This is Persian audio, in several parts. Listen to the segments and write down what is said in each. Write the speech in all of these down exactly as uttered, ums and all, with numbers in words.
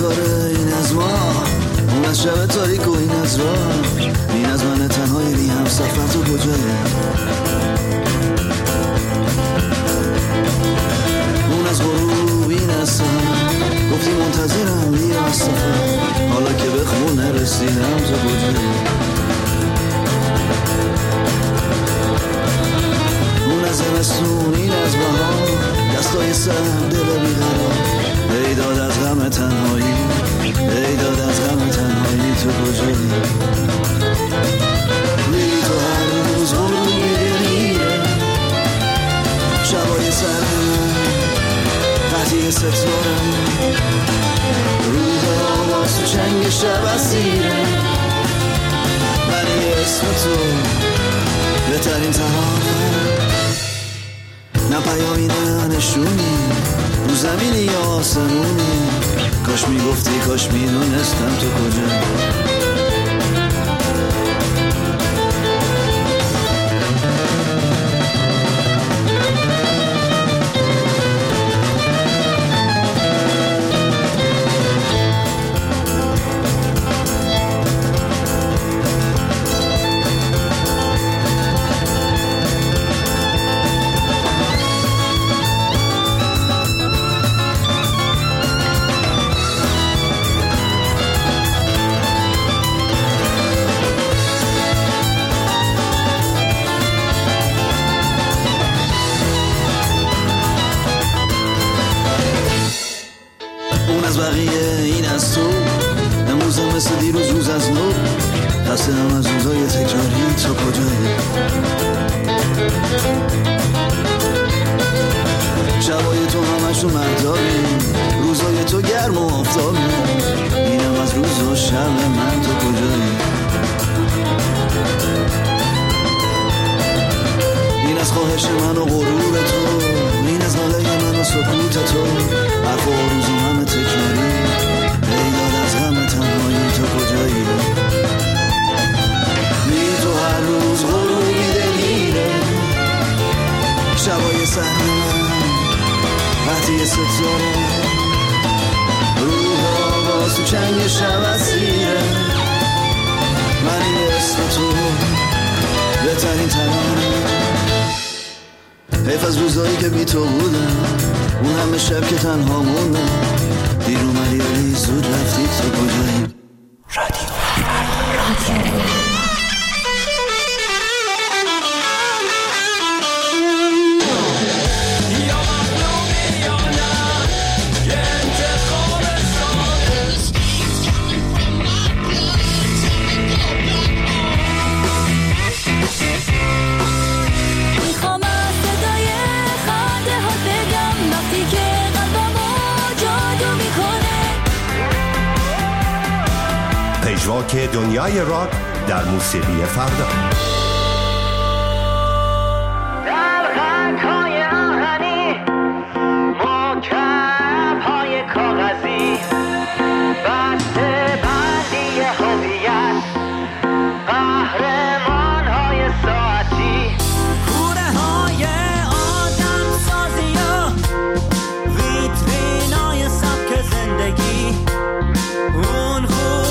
ستاره این از ما، اون از شب تاریک و این از راه، این از من تنهای بی هم سفر تو کجایی؟ اون از غروب این از سهر، گفتی منتظرم بیا از سفر، حالا که به خونه رسیدم تو کجایی؟ اون از زمستون این از بهار، دستای سر دل بیقرار، ای داد از غم تنهایی، ای داد از غم تنهایی تو کجایی؟ میری تو هر روز غروب میره، شبای سر قطعی ستارم، روز آواز تو چنگ شب اسیره، من اسم تو بهترین ترانه، نه پیامی نه نشونی، رو زمینی یا آسمونی، کاش میگفتی کاش میدونستم تو کجا. خسته‌ام از روزای تکراری تو کجایی؟ شبای تو همشون مهتابی، روزای تو گرم و آفتابی، اینم از روز و شب من تو کجایی؟ این از خواهش من و غرور تو، این از ناله من و سکوت تو، حرف و روز و همه تکراری، ای داد از غم تنهایی تو کجایی؟ هر روز غروبی دلیره، شبای سهر من وقتی ستاره، روح آواز تو چنگ شب اسیره، من این اسم تو بهترین ترانه، حیف از روزایی که بی تو بودم، اون همه شب که تنها موندم، دیر اومدی ولی زود رفتی تو کجایی؟ رادیو رادیو که دنیای راک در موسیقی فردا. در خطای آهنی، مکعب های کاغذی، بسته بندی هویت، قهرمان های ساعتی، کوره های آدم سازی و ویترین های سبک زندگی، اون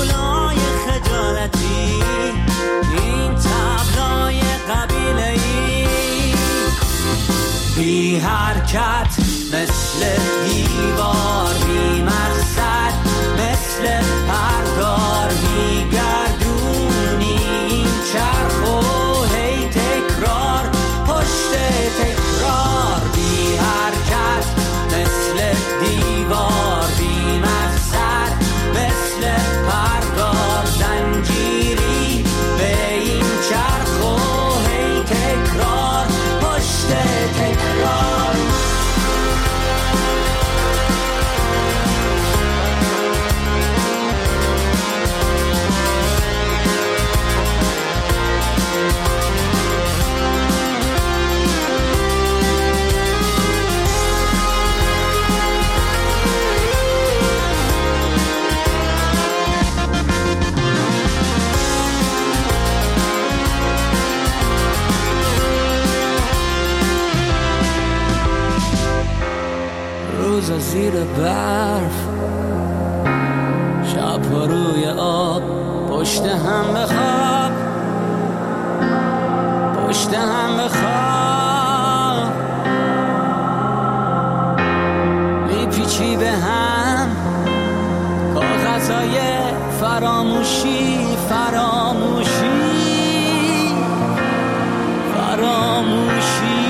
این تبلای قبیله‌ای بی حرکت مثل دیوار، بی مقصد مثل پرگار، میگردونی این چرخ و هی تکرار پشت تکرار، بی حرکت مثل دیوار، بی مقصد مثل پرگار، زنجیری به این چرخ و هی تکرار پشت تکرار. روز زیر برف، پشت هم بخواب، پشت هم بخواب، میپیچی به هم کاغذهای فراموشی، فراموشی، فراموشی.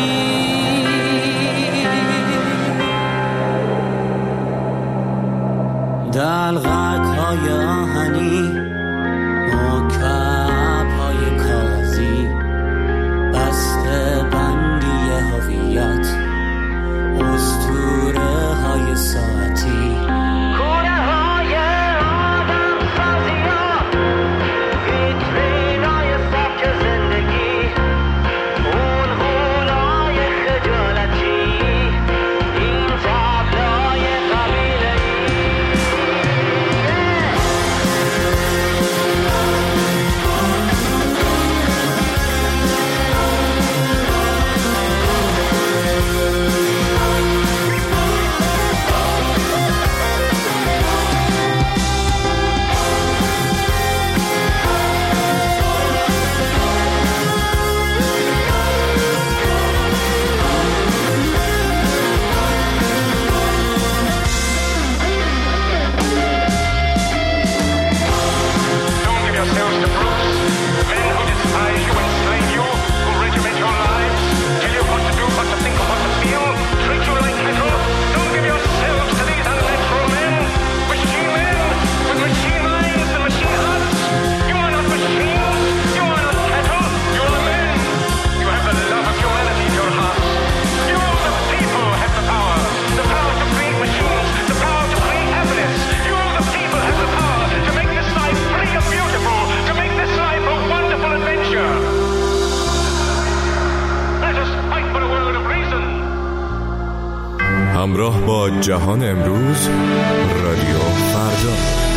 دلغک های آهنی، مکعب های کاغذی، بسته بندی هویت، اسطوره های ساعتی، کوره های آدم سازی ها، ویترین های سبک زندگی، اون غولای خجالتی، این تابلوی قبیله همراه با جهان امروز، رادیو فردا.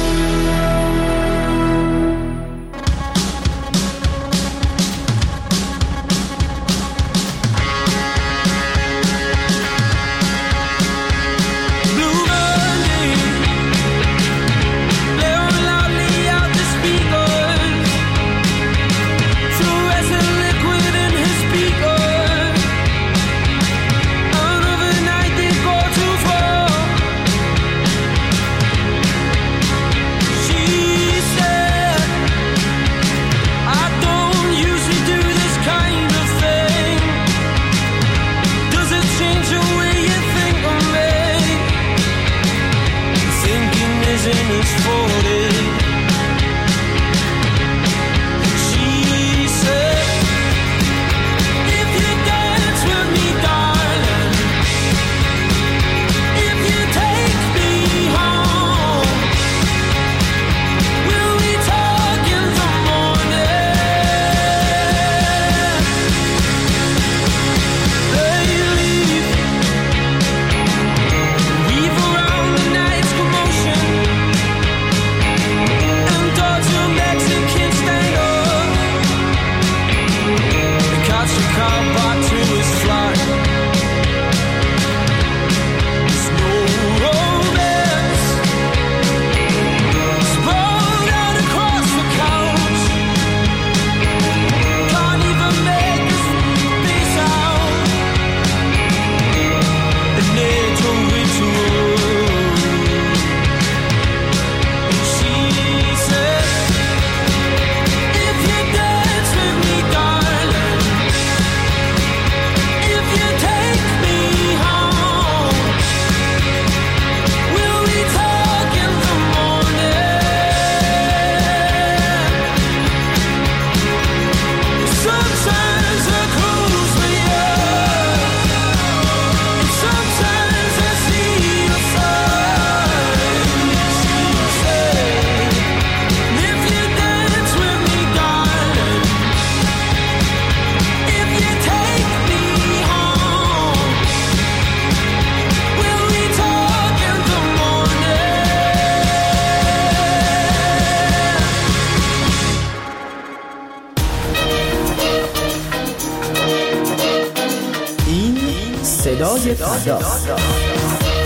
صدای فردا،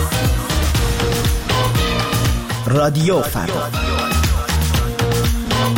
رادیو فردا.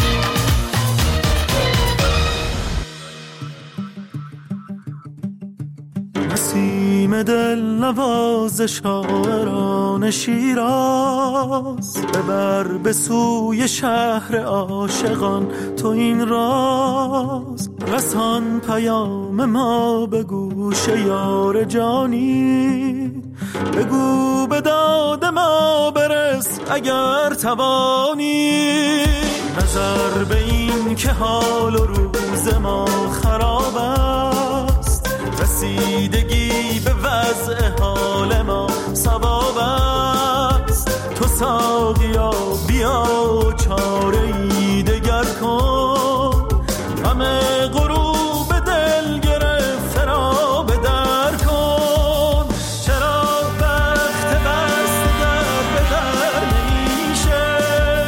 همه دل نواز شاعران شیراز، ببر به سوی شهر عاشقان تو این راز. رسان پیام ما به گوش یار جانی، بگو به داد ما برس اگر توانی. نظر به این که حال و روز ما خراب است، رسیدگی به وضع حال ما ثواب است. تو ساقیا بیا چاره ای دگر کن، همه غروب دل گرفته را به در کن. چرا وقت بست در به در نمیشه،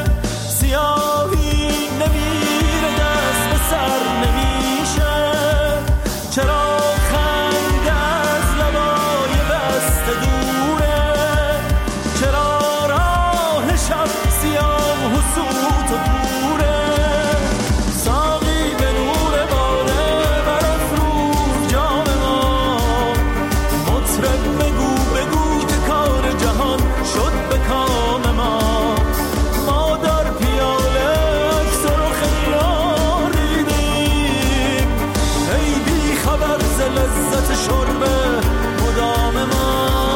سیاهی نمیره دست به سر نمیشه. چرا خنده از لبای بسته دوره، چرا راه شب سیاه و سوت و دوره. ساقی به نور باده برافروز جام ما، مطرب بگو بگو که کار جهان شد به کام ما. ما در پیاله عکس رو خیار دیدیم، ای بی خبر ز لذت شرب مدام ما.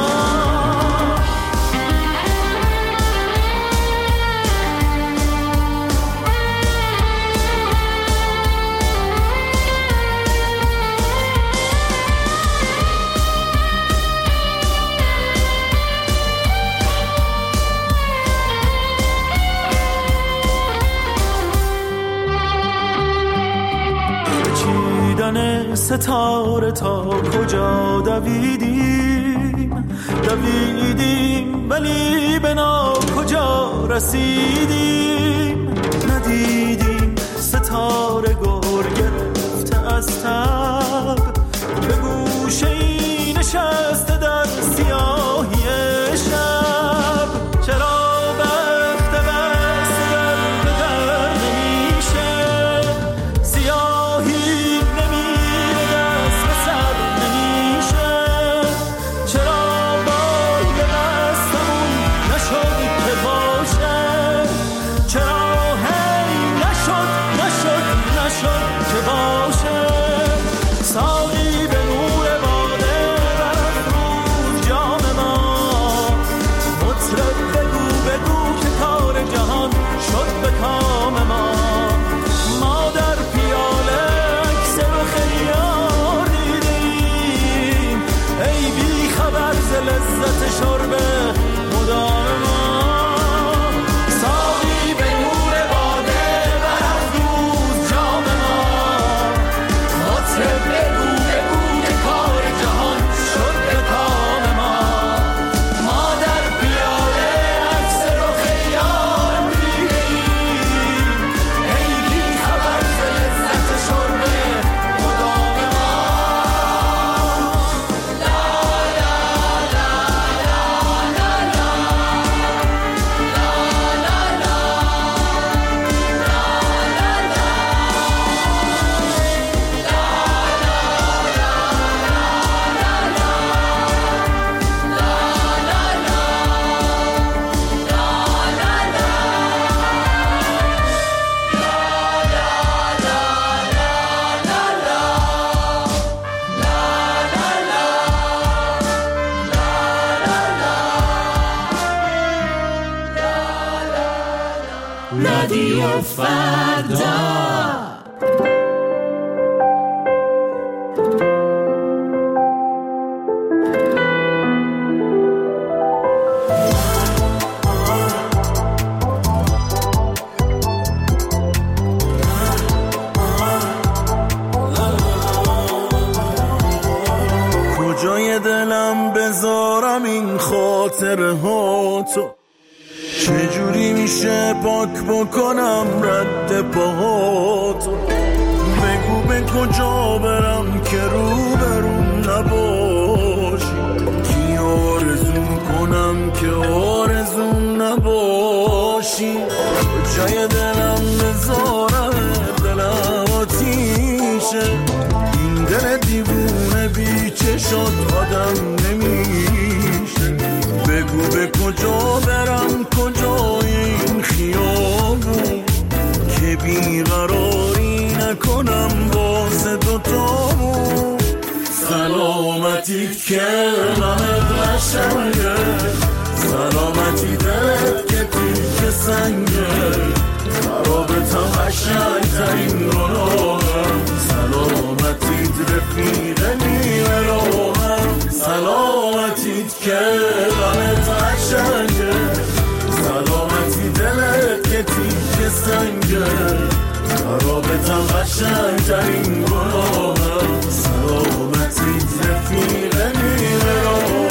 چیدن ستاره تا کجا دویدیم، دویدیم ولی به نا کجا رسیدیم. ندیدیم ستاره گر گرفته از تب، به گوشه ای نشسته در سیاهی شب. چرا وقت بست در به در نمیشه، سیاهی نمیره دست به سر نمیشه. چرا بال به دستمون نشد که باشه، چرا هی نشد نشد نشد که باشه. ساقی به نور باده برافروز جام ما، مطرب بگو بگو که کار جهان شد به کام ما. ما در پیاله عکس رو خیار دیدیم، ای بی خبر ز لذت شرب مدام ما. ساقی به نور باده برافروز جام ما، مطرب بگو بگو که کار جهان شد به کام ما. ما در پیاله عکس رو خیار دیدیم، ای بی خبر ز لذت شرب مدام ما. رادیو فردا. کجای دلم بذارم این خاطره ها تو، چجوری میشه پاک بکنم رد پاهاتو. بگو به کجا برم که رو برون نباشی، کی آرزو کنم که آرزو نباشی. کجای دلم بذارم دلم آتیشه، این دل دیوونه بی چشات آدم کجا برم کجای این خیابون که بیقراری نکنم واسه دوتامون. سلامتیت که غمت قشنگه، سلامتی دلت که تیک سنگه، رابطم قشنگترین گناهم، سلامتیت رفیق نیمه راهم. سلامتیت که غمت قشنگه، سلامتی دلت که تیک سنگه، رابطم قشنگترین گناهم، سلامتیت رفیق نیمه راهم.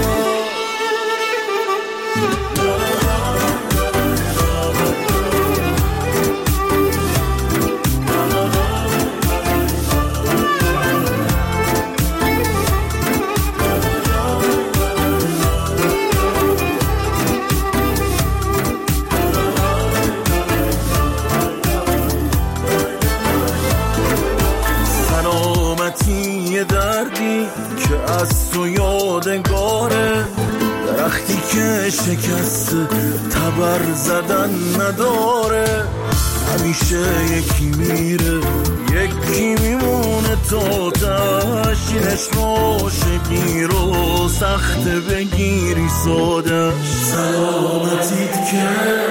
یه دردی که از تو یادگاره، درختی که شکست تبر زدن نداره، همیشه یکی میره یکی میمونه تا تشینش عاشقی رو سخت بگیری سادش. سلامتیت که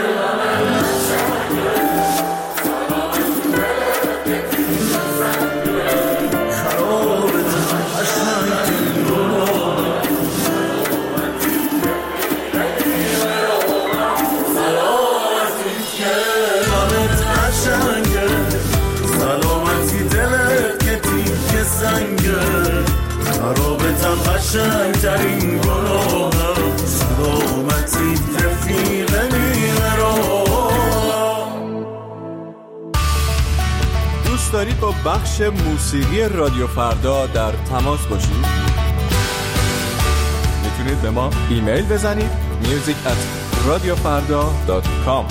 قشنگترین گناهم، سلامتی رفیق نیمه راهم. دوست دارید با بخش موسیقی رادیو فردا در تماس باشید؟ میتونید به ما ایمیل بزنید میوزیک ات رادیو فردا دات کام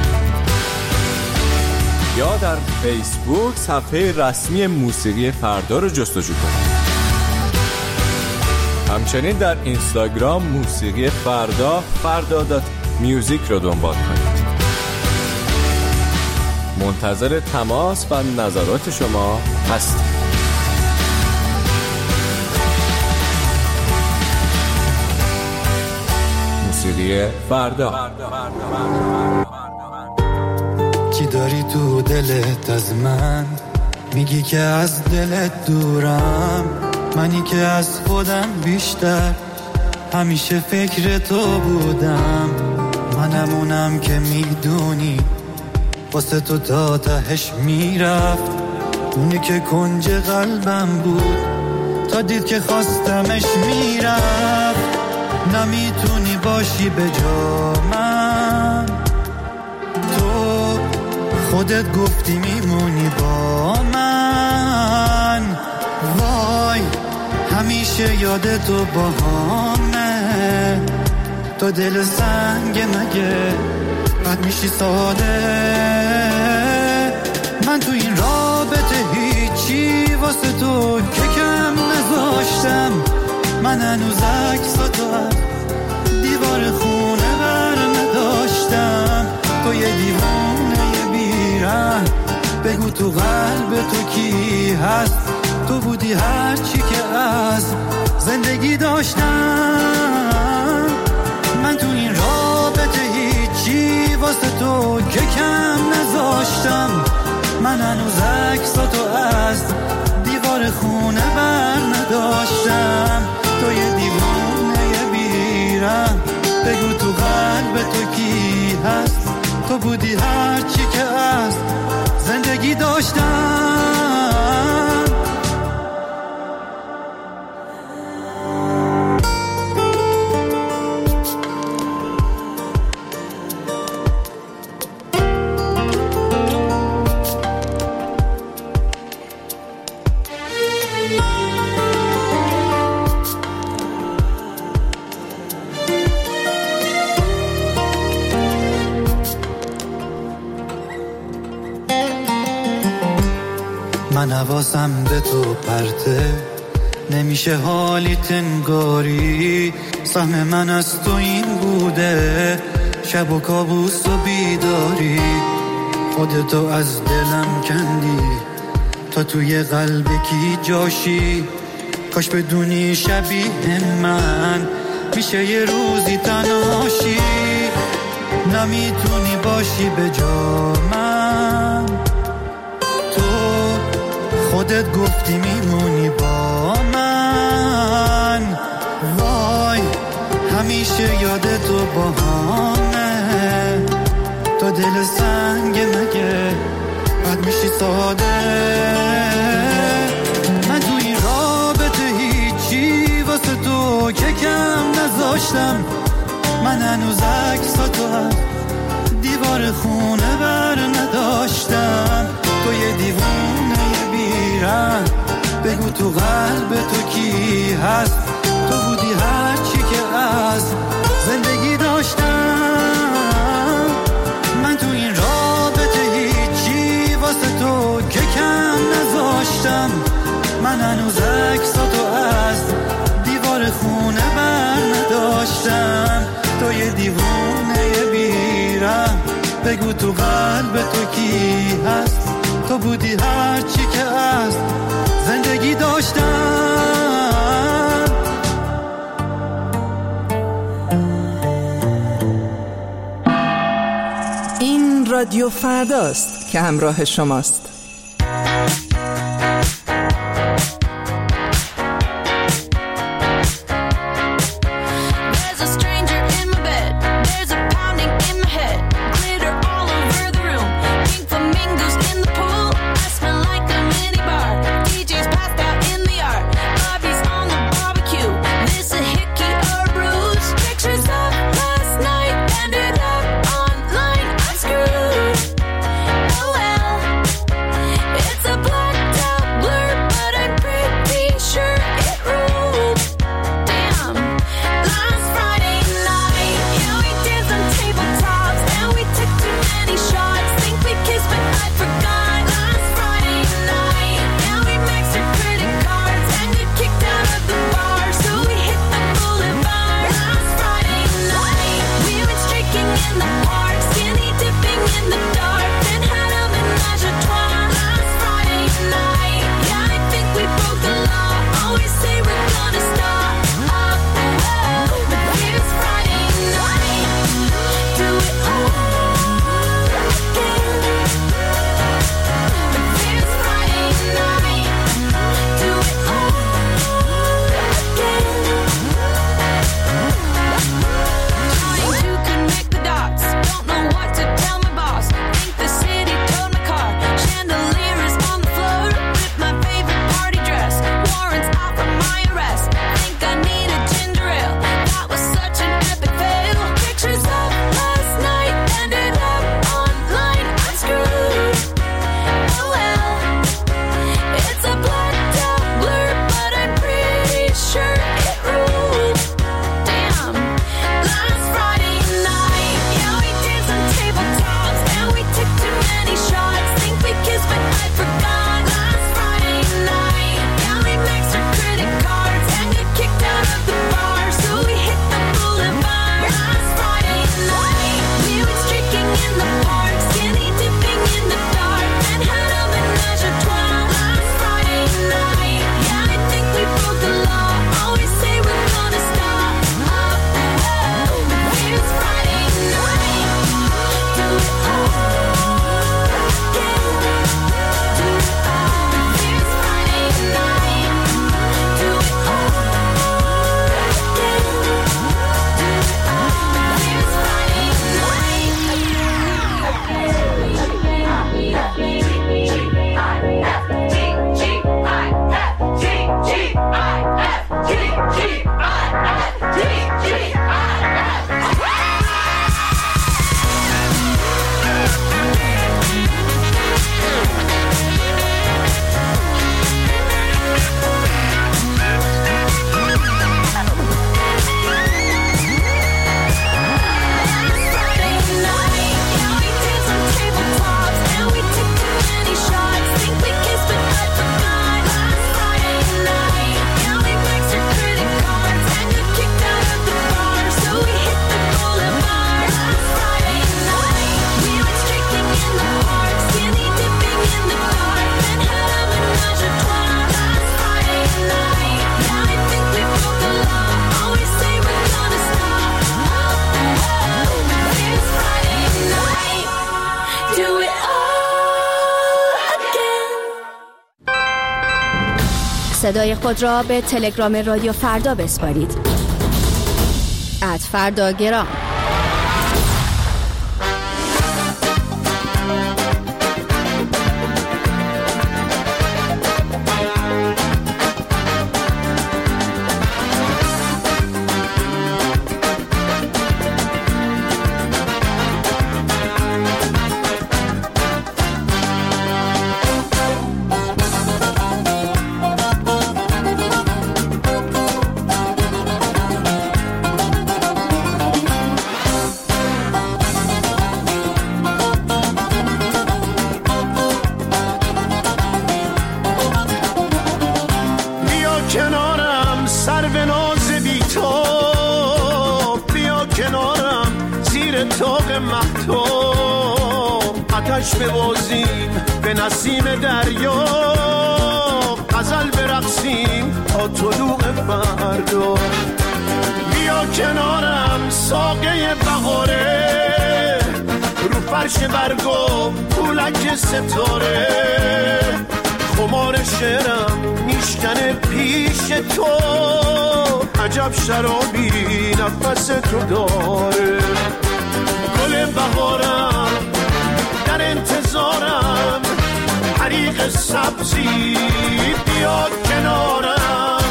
یا در فیسبوک صفحه رسمی موسیقی فردا رو جستجو کنید. همچنین در اینستاگرام موسیقی فردا فردا دات میوزیک رو دنبال کنید. منتظر تماس و نظرات شما هستیم. موسیقی فردا. چی داری تو دلت از من؟ میگی که از دلت دورم، منی که از خودم بیشتر همیشه فکر تو بودم. منم اونم که میدونی واسه تو تا تهش میرفت، اونی که کنج قلبم بود تا دید که خواستمش میرفت. نمیتونی باشی به جا من، تو خودت گفتی میمونی با من. وای همیشه یاد تو با همه، تو دل سنگ مگه بد میشی ساده. من تو این رابطه هیچی واسه تو که کم نذاشتم. من هنوز عکساتو از دیوار خونه برم داشتم. تو یه دیوونه یه بیرم، بگو تو قلب تو کی هست؟ تو بودی هر چی که از زندگی داشتم. من تو این رابطه هیچی واسه تو که کم نذاشتم. من هنوز عکساتو از دیوار خونه بر نداشتم. تو یه دیوونه یه بیرم، بگو تو قلب تو کی هست؟ تو بودی هر چی که از زندگی داشتم. من حواسم به تو پرته، نمیشه حالی تنگاری، سهم من از تو این بوده، شب و کابوس و بیداری، خودتو از دلم کندی تا توی قلب کی جاشی، کاش بدونی شبیه من میشه یه روزی تنهاشی، نمیتونی باشی به جا من، تو خودت گفتی میمونی با من، وای همیشه یادتو با همه، تو دل سنگ مگه بد میشی ساده، من تو این رابطه هیچی واسه تو که کم نذاشتم، من هنوز عکساتو از دیوار خونه بر نداشتم، تو یه دیوونه یه بیرم، بگو تو قلب تو کی هست، تو بودی هرچی که از زندگی داشتم، من تو این رابطه هیچی واسه تو که کم نذاشتم، من هنوز عکساتو از دیوار خونه بر نداشتم، تو یه دیوونه یه بیرم، بگو تو قلب تو کی هست، تو بودی هرچی که از زندگی داشتم. این رادیو فرداست که همراه شماست. صدای خود را به تلگرام رادیو فردا بسپارید. ات فردا گرام. ببازیم به نسیم دریا، غزل برقصیم تا طلوع فردا. بیا کنارم ساقه بهاره، رو فرش برگا پولک ستاره. خمار شعرم میشکنه پیش تو، عجب شرابی نفس تو داره. گل بهارم در انتظارم، حریق سبزی بیا کنارم.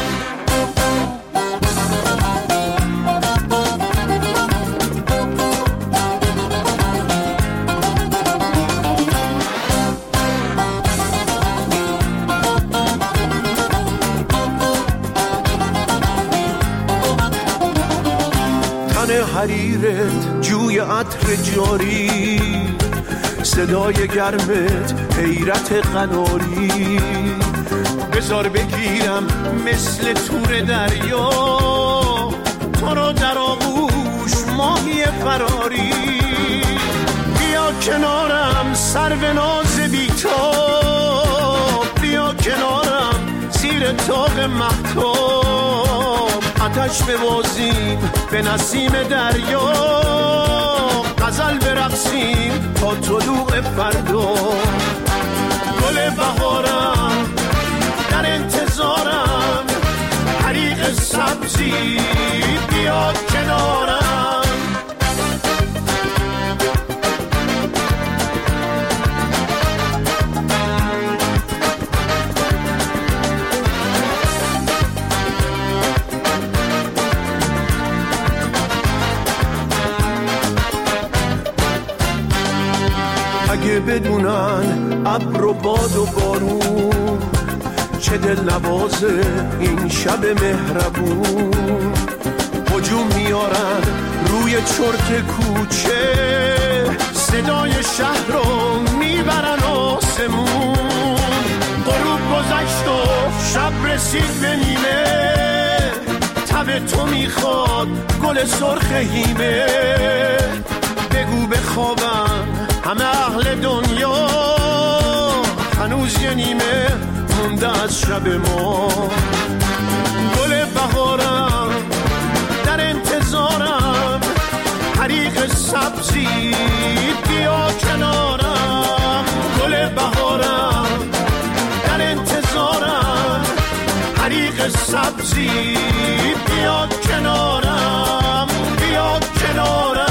تن حریرت جوی عطر جاری، صدای گرمت حیرت قناری. بذار بگیرم مثل تور دریا، تو رو در آغوش ماهی فراری. بیا کنارم سرو ناز بی‌تاب، بیا کنارم زیر طاق مهتاب. آتش ببازیم به نسیم دریا، غزل برقصیم تا طلوع فردا. گل بهارم در انتظارم، حریق سبزی بیا کنارم. اگه بدونن ابر و باد و بارون، چه دل نوازه این شب مهربون. هجوم میارن روی چرت کوچه، صدای شهر رو میبرن آسمون. غروب گذشت و شب رسید به نیمه، تب تو میخواد گل سرخ هیمه. بگو بخوابم همه اهل دنیا، هنوز یه نیمه مونده از شب ما. گل بهارم در انتظارم، حریق سبزی بیا کنارم. گل بهارم در انتظارم، حریق سبزی بیا کنارم. بیا کنارم.